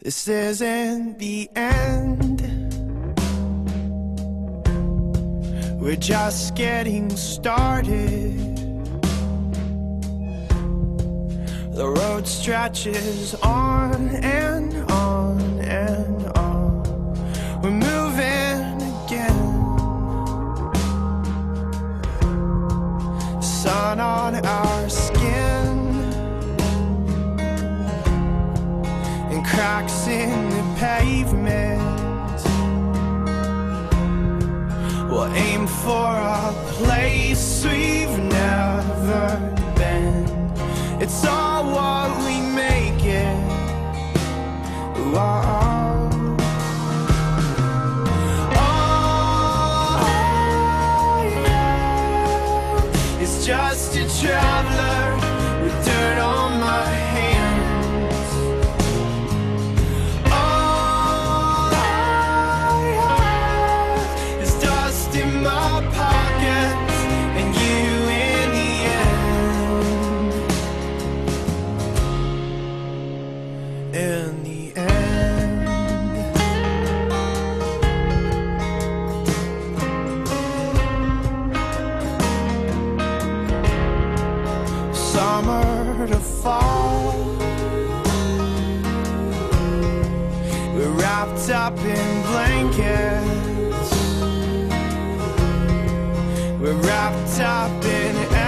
This isn't the end. We're just getting started. The road stretches on and on and on. We're moving again. Sun on our skin and cracks in the pavement. We'll aim for a place we've never been. It's all what we make it. Whoa. Just a traveler with dirt on my hands. All I have is dust in my pockets and you in the end. In the end. Summer to fall, we're wrapped up in blankets. We're wrapped up in